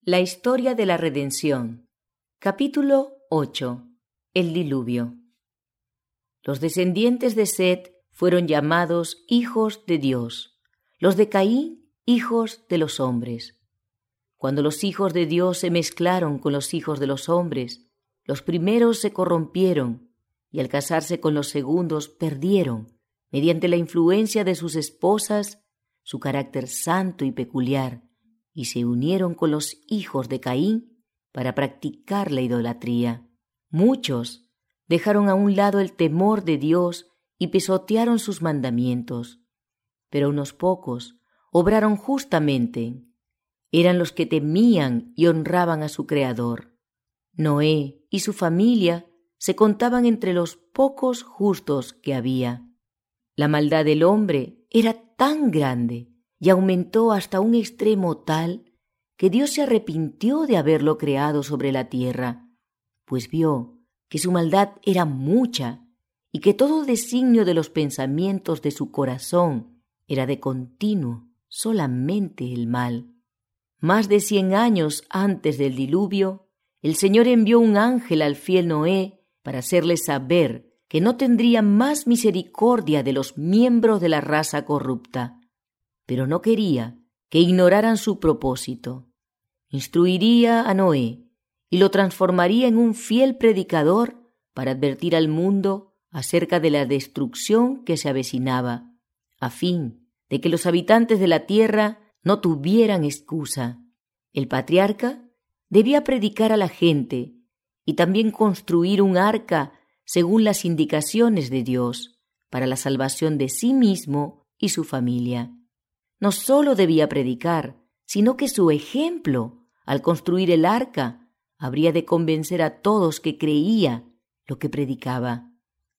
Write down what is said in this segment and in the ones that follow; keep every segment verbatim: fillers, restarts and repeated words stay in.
La historia de la redención. Capítulo ocho. El diluvio. Los descendientes de Set fueron llamados hijos de Dios, los de Caín, hijos de los hombres. Cuando los hijos de Dios se mezclaron con los hijos de los hombres, los primeros se corrompieron y al casarse con los segundos perdieron, mediante la influencia de sus esposas, su carácter santo y peculiar, y se unieron con los hijos de Caín para practicar la idolatría. Muchos dejaron a un lado el temor de Dios y pisotearon sus mandamientos, pero unos pocos obraron justamente. Eran los que temían y honraban a su Creador. Noé y su familia se contaban entre los pocos justos que había. La maldad del hombre era tan grande y aumentó hasta un extremo tal que Dios se arrepintió de haberlo creado sobre la tierra, pues vio que su maldad era mucha y que todo designio de los pensamientos de su corazón era de continuo solamente el mal. Más de cien años antes del diluvio, el Señor envió un ángel al fiel Noé para hacerle saber que no tendría más misericordia de los miembros de la raza corrupta, pero no quería que ignoraran su propósito. Instruiría a Noé y lo transformaría en un fiel predicador para advertir al mundo acerca de la destrucción que se avecinaba, a fin de que los habitantes de la tierra no tuvieran excusa. El patriarca debía predicar a la gente y también construir un arca según las indicaciones de Dios para la salvación de sí mismo y su familia. No solo debía predicar, sino que su ejemplo, al construir el arca, habría de convencer a todos que creía lo que predicaba.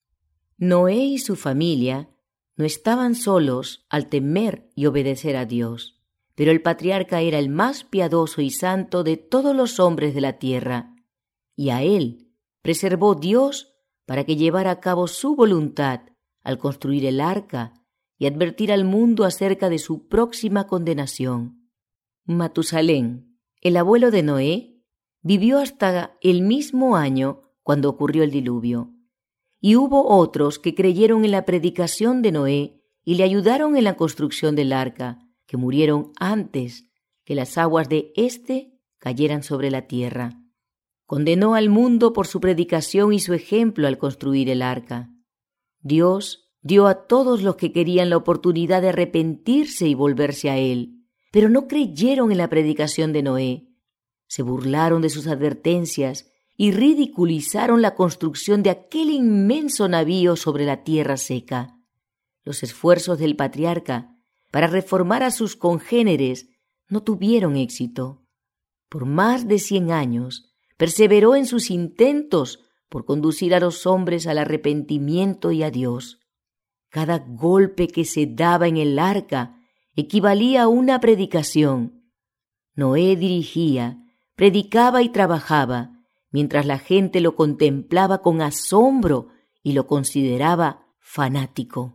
Noé y su familia no estaban solos al temer y obedecer a Dios, pero el patriarca era el más piadoso y santo de todos los hombres de la tierra, y a él preservó Dios para que llevara a cabo su voluntad al construir el arca y advertir al mundo acerca de su próxima condenación. Matusalén, el abuelo de Noé, vivió hasta el mismo año cuando ocurrió el diluvio, y hubo otros que creyeron en la predicación de Noé y le ayudaron en la construcción del arca, que murieron antes que las aguas de éste cayeran sobre la tierra. Condenó al mundo por su predicación y su ejemplo al construir el arca. Dios dio a todos los que querían la oportunidad de arrepentirse y volverse a Él, pero no creyeron en la predicación de Noé. Se burlaron de sus advertencias y ridiculizaron la construcción de aquel inmenso navío sobre la tierra seca. Los esfuerzos del patriarca para reformar a sus congéneres no tuvieron éxito. Por más de cien años perseveró en sus intentos por conducir a los hombres al arrepentimiento y a Dios. Cada golpe que se daba en el arca equivalía a una predicación. Noé dirigía, predicaba y trabajaba, mientras la gente lo contemplaba con asombro y lo consideraba fanático.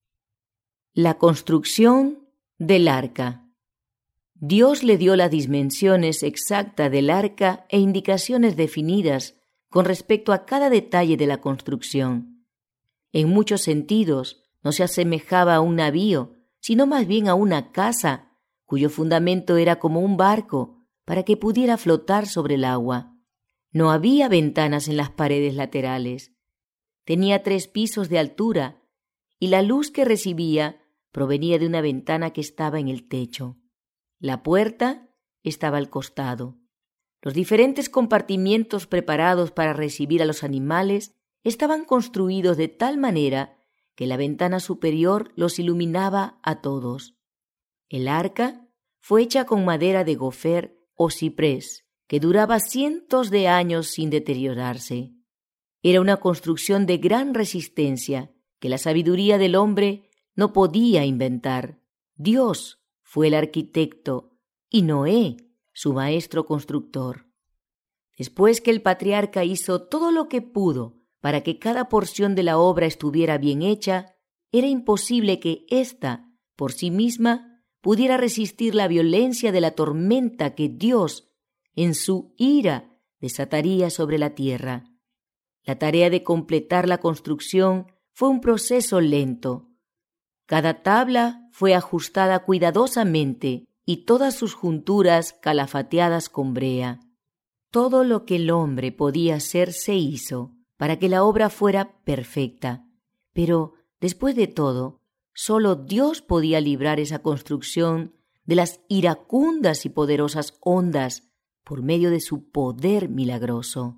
La construcción del arca. Dios le dio las dimensiones exactas del arca e indicaciones definidas con respecto a cada detalle de la construcción. En muchos sentidos, no se asemejaba a un navío, sino más bien a una casa, cuyo fundamento era como un barco, para que pudiera flotar sobre el agua. No había ventanas en las paredes laterales. Tenía tres pisos de altura, y la luz que recibía provenía de una ventana que estaba en el techo. La puerta estaba al costado. Los diferentes compartimientos preparados para recibir a los animales estaban construidos de tal manera que la ventana superior los iluminaba a todos. El arca fue hecha con madera de gofer o ciprés, que duraba cientos de años sin deteriorarse. Era una construcción de gran resistencia que la sabiduría del hombre no podía inventar. Dios fue el arquitecto y Noé su maestro constructor. Después que el patriarca hizo todo lo que pudo para que cada porción de la obra estuviera bien hecha, era imposible que ésta, por sí misma, pudiera resistir la violencia de la tormenta que Dios en su ira, desataría sobre la tierra. La tarea de completar la construcción fue un proceso lento. Cada tabla fue ajustada cuidadosamente y todas sus junturas calafateadas con brea. Todo lo que el hombre podía hacer se hizo para que la obra fuera perfecta. Pero, después de todo, solo Dios podía librar esa construcción de las iracundas y poderosas ondas por medio de su poder milagroso.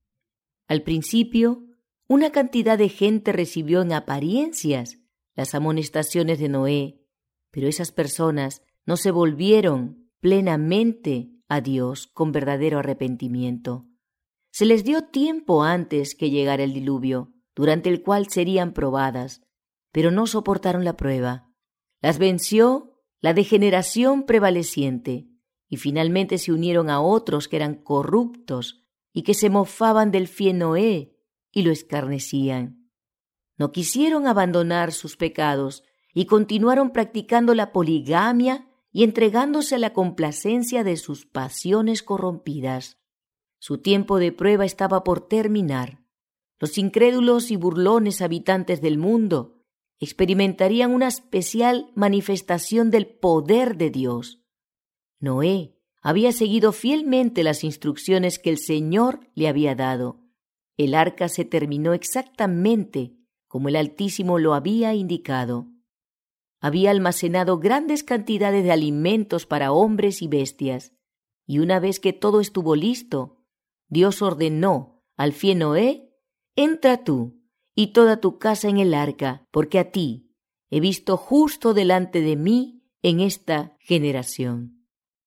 Al principio, una cantidad de gente recibió en apariencias las amonestaciones de Noé, pero esas personas no se volvieron plenamente a Dios con verdadero arrepentimiento. Se les dio tiempo antes que llegara el diluvio, durante el cual serían probadas, pero no soportaron la prueba. Las venció la degeneración prevaleciente y finalmente se unieron a otros que eran corruptos y que se mofaban del fiel Noé y lo escarnecían. No quisieron abandonar sus pecados y continuaron practicando la poligamia y entregándose a la complacencia de sus pasiones corrompidas. Su tiempo de prueba estaba por terminar. Los incrédulos y burlones habitantes del mundo experimentarían una especial manifestación del poder de Dios. Noé había seguido fielmente las instrucciones que el Señor le había dado. El arca se terminó exactamente como el Altísimo lo había indicado. Había almacenado grandes cantidades de alimentos para hombres y bestias, y una vez que todo estuvo listo, Dios ordenó al fiel Noé: «Entra tú y toda tu casa en el arca, porque a ti he visto justo delante de mí en esta generación».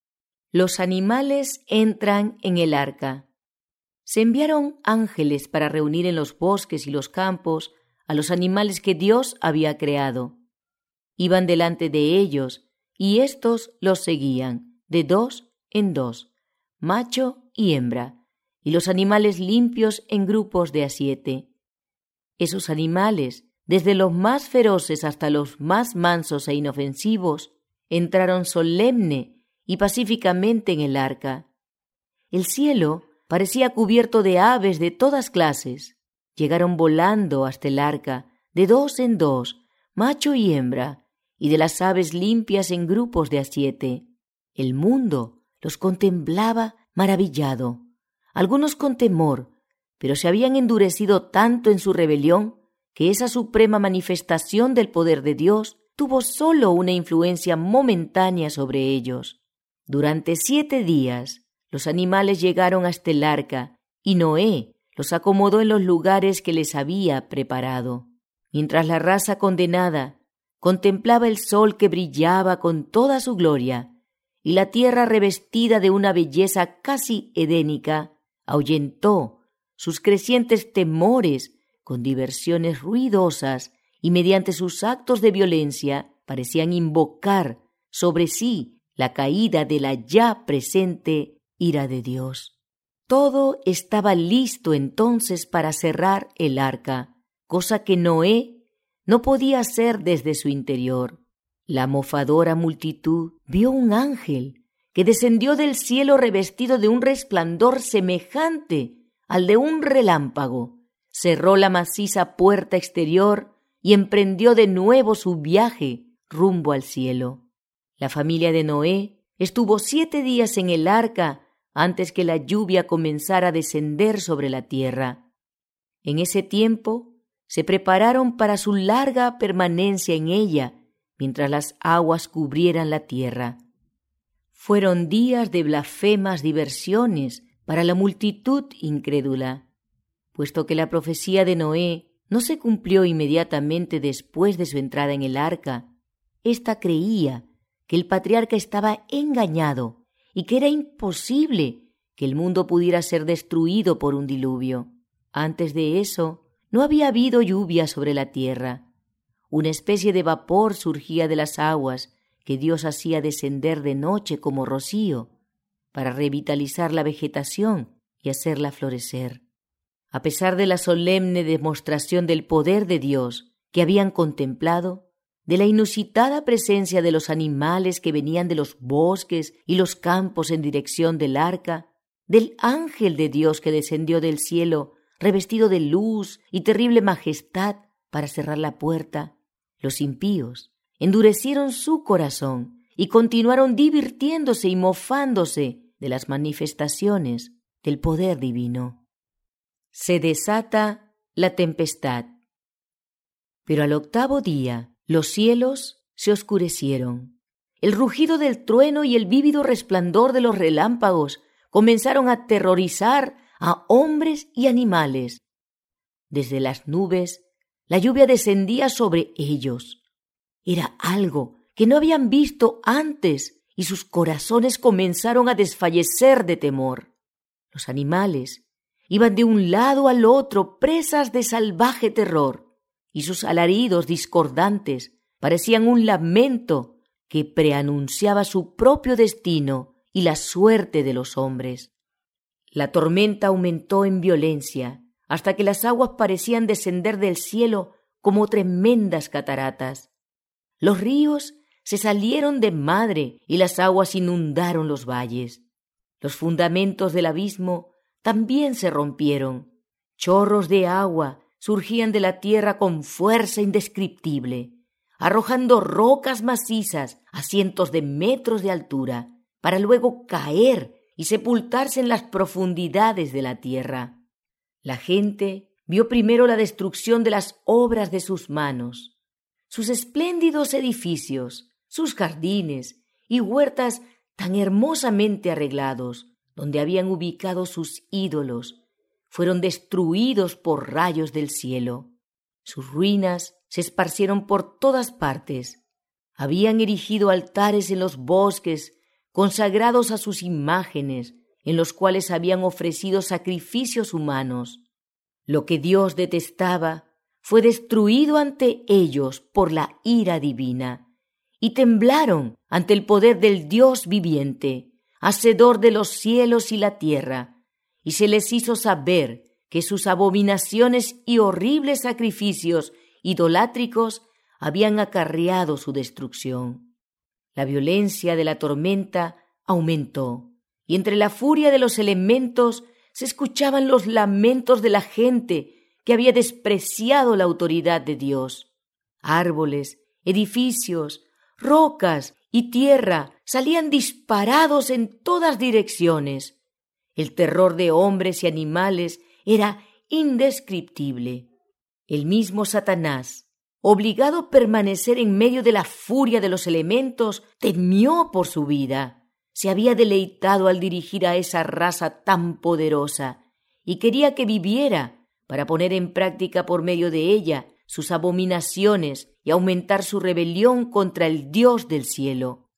Los animales entran en el arca. Se enviaron ángeles para reunir en los bosques y los campos a los animales que Dios había creado. Iban delante de ellos, y éstos los seguían, de dos en dos, macho y hembra, y los animales limpios en grupos de a siete. Esos animales, desde los más feroces hasta los más mansos e inofensivos, entraron solemne y pacíficamente en el arca. El cielo parecía cubierto de aves de todas clases. Llegaron volando hasta el arca, de dos en dos, macho y hembra, y de las aves limpias en grupos de a siete. El mundo los contemplaba maravillado, algunos con temor, pero se habían endurecido tanto en su rebelión que esa suprema manifestación del poder de Dios tuvo solo una influencia momentánea sobre ellos. Durante siete días, los animales llegaron hasta el arca y Noé los acomodó en los lugares que les había preparado. Mientras la raza condenada contemplaba el sol que brillaba con toda su gloria y la tierra revestida de una belleza casi edénica, ahuyentó sus crecientes temores con diversiones ruidosas y mediante sus actos de violencia parecían invocar sobre sí la caída de la ya presente ira de Dios. Todo estaba listo entonces para cerrar el arca, cosa que Noé no podía hacer desde su interior. La mofadora multitud vio un ángel que descendió del cielo revestido de un resplandor semejante al de un relámpago, cerró la maciza puerta exterior y emprendió de nuevo su viaje rumbo al cielo. La familia de Noé estuvo siete días en el arca antes que la lluvia comenzara a descender sobre la tierra. En ese tiempo se prepararon para su larga permanencia en ella, mientras las aguas cubrieran la tierra. Fueron días de blasfemas diversiones para la multitud incrédula, puesto que la profecía de Noé no se cumplió inmediatamente después de su entrada en el arca. Ésta creía que el patriarca estaba engañado y que era imposible que el mundo pudiera ser destruido por un diluvio. Antes de eso, no había habido lluvia sobre la tierra. Una especie de vapor surgía de las aguas que Dios hacía descender de noche como rocío para revitalizar la vegetación y hacerla florecer. A pesar de la solemne demostración del poder de Dios que habían contemplado, de la inusitada presencia de los animales que venían de los bosques y los campos en dirección del arca, del ángel de Dios que descendió del cielo, revestido de luz y terrible majestad, para cerrar la puerta, los impíos endurecieron su corazón y continuaron divirtiéndose y mofándose de las manifestaciones del poder divino. Se desata la tempestad. Pero al octavo día los cielos se oscurecieron. El rugido del trueno y el vívido resplandor de los relámpagos comenzaron a aterrorizar a hombres y animales. Desde las nubes la lluvia descendía sobre ellos. Era algo que no habían visto antes y sus corazones comenzaron a desfallecer de temor. Los animales iban de un lado al otro presas de salvaje terror y sus alaridos discordantes parecían un lamento que preanunciaba su propio destino y la suerte de los hombres. La tormenta aumentó en violencia hasta que las aguas parecían descender del cielo como tremendas cataratas. Los ríos se salieron de madre y las aguas inundaron los valles. Los fundamentos del abismo también se rompieron. Chorros de agua surgían de la tierra con fuerza indescriptible, arrojando rocas macizas a cientos de metros de altura, para luego caer y sepultarse en las profundidades de la tierra. La gente vio primero la destrucción de las obras de sus manos, sus espléndidos edificios, sus jardines y huertas tan hermosamente arreglados, donde habían ubicado sus ídolos, fueron destruidos por rayos del cielo. Sus ruinas se esparcieron por todas partes. Habían erigido altares en los bosques consagrados a sus imágenes, en los cuales habían ofrecido sacrificios humanos. Lo que Dios detestaba fue destruido ante ellos por la ira divina, y temblaron ante el poder del Dios viviente, hacedor de los cielos y la tierra, y se les hizo saber que sus abominaciones y horribles sacrificios idolátricos habían acarreado su destrucción. La violencia de la tormenta aumentó, y entre la furia de los elementos se escuchaban los lamentos de la gente que había despreciado la autoridad de Dios. Árboles, edificios, rocas y tierra salían disparados en todas direcciones. El terror de hombres y animales era indescriptible. El mismo Satanás, obligado a permanecer en medio de la furia de los elementos, temió por su vida. Se había deleitado al dirigir a esa raza tan poderosa y quería que viviera para poner en práctica por medio de ella sus abominaciones y aumentar su rebelión contra el Dios del cielo.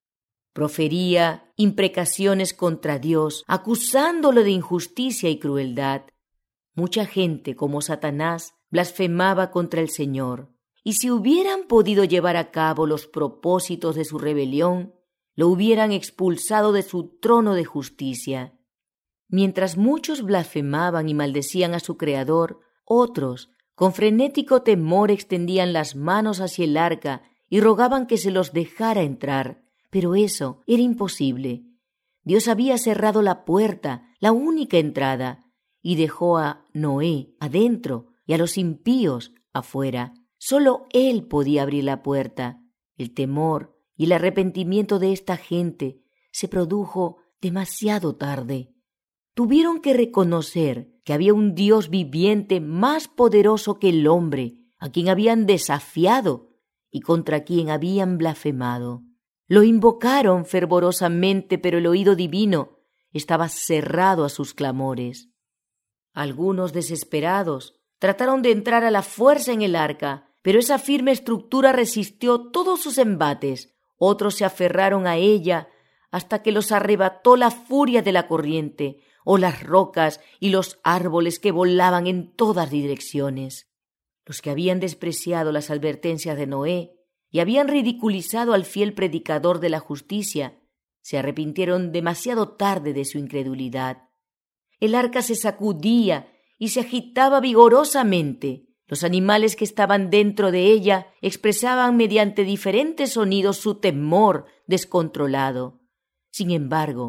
Profería imprecaciones contra Dios, acusándolo de injusticia y crueldad. Mucha gente, como Satanás, blasfemaba contra el Señor, y si hubieran podido llevar a cabo los propósitos de su rebelión, lo hubieran expulsado de su trono de justicia. Mientras muchos blasfemaban y maldecían a su Creador, otros, con frenético temor, extendían las manos hacia el arca y rogaban que se los dejara entrar, pero eso era imposible. Dios había cerrado la puerta, la única entrada, y dejó a Noé adentro y a los impíos afuera. Solo él podía abrir la puerta. El temor y el arrepentimiento de esta gente se produjo demasiado tarde. Tuvieron que reconocer que había un Dios viviente más poderoso que el hombre, a quien habían desafiado y contra quien habían blasfemado. Lo invocaron fervorosamente, pero el oído divino estaba cerrado a sus clamores. Algunos, desesperados, trataron de entrar a la fuerza en el arca, pero esa firme estructura resistió todos sus embates. Otros se aferraron a ella hasta que los arrebató la furia de la corriente, o las rocas y los árboles que volaban en todas direcciones. Los que habían despreciado las advertencias de Noé y habían ridiculizado al fiel predicador de la justicia, se arrepintieron demasiado tarde de su incredulidad. El arca se sacudía y se agitaba vigorosamente. Los animales que estaban dentro de ella expresaban mediante diferentes sonidos su temor descontrolado. Sin embargo,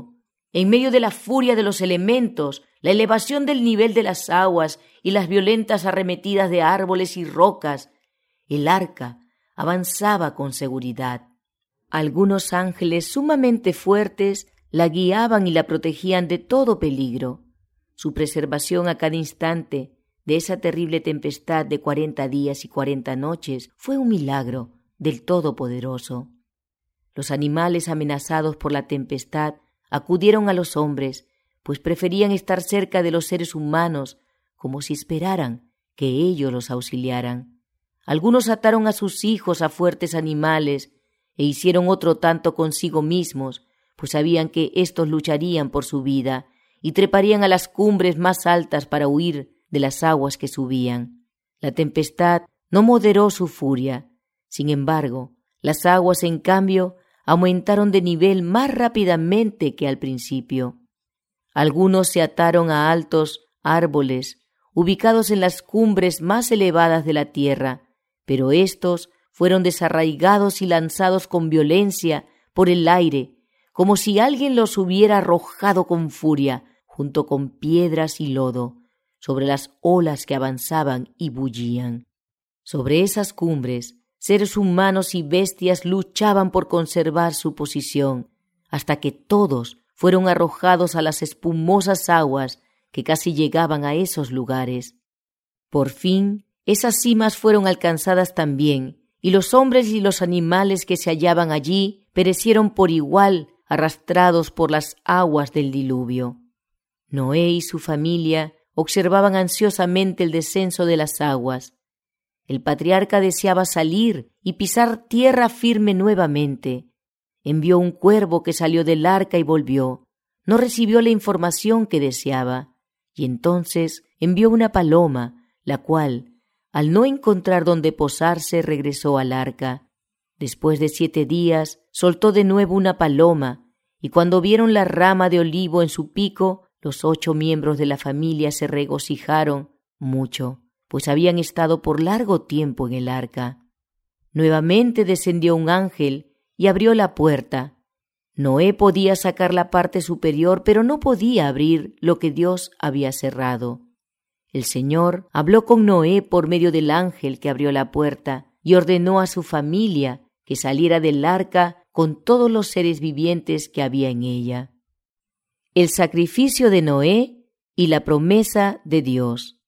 En medio de la furia de los elementos, la elevación del nivel de las aguas y las violentas arremetidas de árboles y rocas, el arca avanzaba con seguridad. Algunos ángeles sumamente fuertes la guiaban y la protegían de todo peligro. Su preservación a cada instante de esa terrible tempestad de cuarenta días y cuarenta noches fue un milagro del Todopoderoso. Los animales amenazados por la tempestad acudieron a los hombres, pues preferían estar cerca de los seres humanos como si esperaran que ellos los auxiliaran. Algunos ataron a sus hijos a fuertes animales e hicieron otro tanto consigo mismos, pues sabían que éstos lucharían por su vida y treparían a las cumbres más altas para huir de las aguas que subían. La tempestad no moderó su furia. Sin embargo, las aguas, en cambio, aumentaron de nivel más rápidamente que al principio. Algunos se ataron a altos árboles ubicados en las cumbres más elevadas de la tierra, pero éstos fueron desarraigados y lanzados con violencia por el aire, como si alguien los hubiera arrojado con furia, junto con piedras y lodo, sobre las olas que avanzaban y bullían. Sobre esas cumbres, seres humanos y bestias luchaban por conservar su posición, hasta que todos fueron arrojados a las espumosas aguas que casi llegaban a esos lugares. Por fin, esas cimas fueron alcanzadas también, y los hombres y los animales que se hallaban allí perecieron por igual, arrastrados por las aguas del diluvio. Noé y su familia observaban ansiosamente el descenso de las aguas. El patriarca deseaba salir y pisar tierra firme nuevamente. Envió un cuervo que salió del arca y volvió. No recibió la información que deseaba, y entonces envió una paloma, la cual, al no encontrar dónde posarse, regresó al arca. Después de siete días, soltó de nuevo una paloma, y cuando vieron la rama de olivo en su pico, los ocho miembros de la familia se regocijaron mucho, pues habían estado por largo tiempo en el arca. Nuevamente descendió un ángel y abrió la puerta. Noé podía sacar la parte superior, pero no podía abrir lo que Dios había cerrado. El Señor habló con Noé por medio del ángel que abrió la puerta y ordenó a su familia que saliera del arca con todos los seres vivientes que había en ella. El sacrificio de Noé y la promesa de Dios.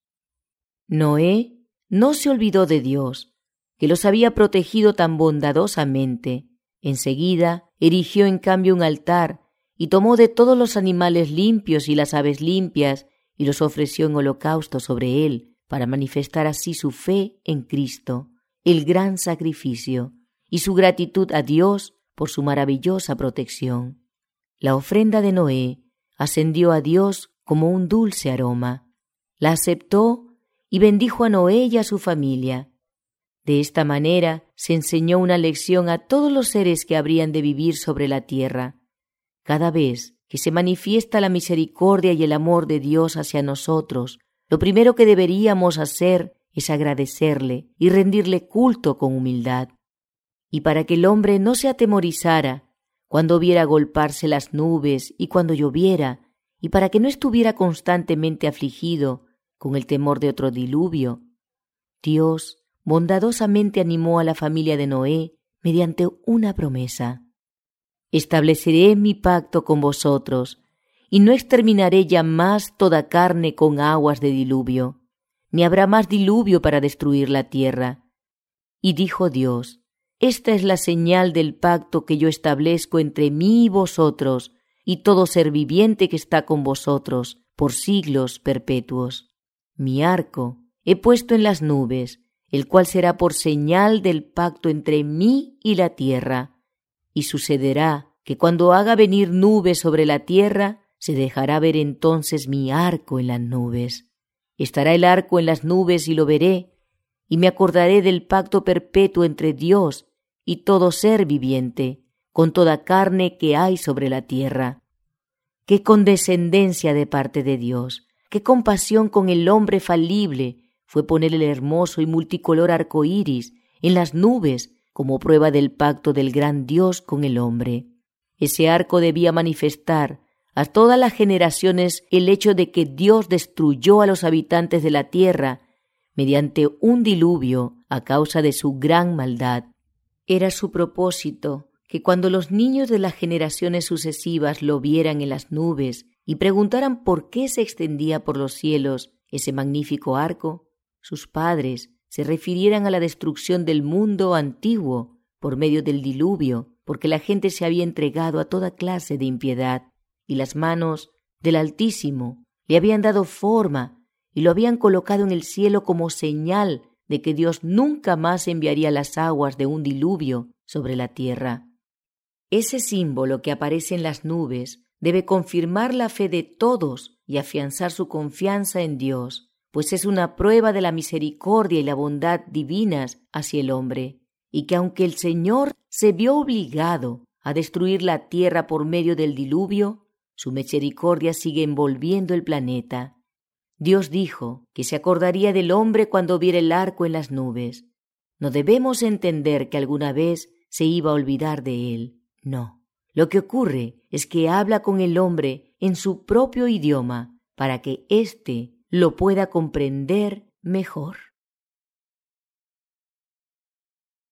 Noé no se olvidó de Dios, que los había protegido tan bondadosamente. Enseguida erigió en cambio un altar y tomó de todos los animales limpios y las aves limpias y los ofreció en holocausto sobre él, para manifestar así su fe en Cristo, el gran sacrificio, y su gratitud a Dios por su maravillosa protección. La ofrenda de Noé ascendió a Dios como un dulce aroma. La aceptó y bendijo a Noé y a su familia. De esta manera se enseñó una lección a todos los seres que habrían de vivir sobre la tierra. Cada vez que se manifiesta la misericordia y el amor de Dios hacia nosotros, lo primero que deberíamos hacer es agradecerle y rendirle culto con humildad. Y para que el hombre no se atemorizara cuando viera agolparse las nubes y cuando lloviera, y para que no estuviera constantemente afligido con el temor de otro diluvio, Dios bondadosamente animó a la familia de Noé mediante una promesa. Estableceré mi pacto con vosotros, y no exterminaré ya más toda carne con aguas de diluvio, ni habrá más diluvio para destruir la tierra. Y dijo Dios: Esta es la señal del pacto que yo establezco entre mí y vosotros, y todo ser viviente que está con vosotros, por siglos perpetuos. Mi arco he puesto en las nubes, el cual será por señal del pacto entre mí y la tierra. Y sucederá que cuando haga venir nubes sobre la tierra, se dejará ver entonces mi arco en las nubes. Estará el arco en las nubes y lo veré, y me acordaré del pacto perpetuo entre Dios y todo ser viviente, con toda carne que hay sobre la tierra. ¡Qué condescendencia de parte de Dios! ¡Qué compasión con el hombre falible! Fue poner el hermoso y multicolor arco iris en las nubes como prueba del pacto del gran Dios con el hombre. Ese arco debía manifestar a todas las generaciones el hecho de que Dios destruyó a los habitantes de la tierra mediante un diluvio a causa de su gran maldad. Era su propósito que cuando los niños de las generaciones sucesivas lo vieran en las nubes y preguntaran por qué se extendía por los cielos ese magnífico arco, sus padres se refirieran a la destrucción del mundo antiguo por medio del diluvio, porque la gente se había entregado a toda clase de impiedad, y las manos del Altísimo le habían dado forma y lo habían colocado en el cielo como señal de que Dios nunca más enviaría las aguas de un diluvio sobre la tierra. Ese símbolo que aparece en las nubes debe confirmar la fe de todos y afianzar su confianza en Dios, pues es una prueba de la misericordia y la bondad divinas hacia el hombre, y que aunque el Señor se vio obligado a destruir la tierra por medio del diluvio, su misericordia sigue envolviendo el planeta. Dios dijo que se acordaría del hombre cuando viera el arco en las nubes. No debemos entender que alguna vez se iba a olvidar de él. No. Lo que ocurre es que habla con el hombre en su propio idioma para que éste lo pueda comprender mejor.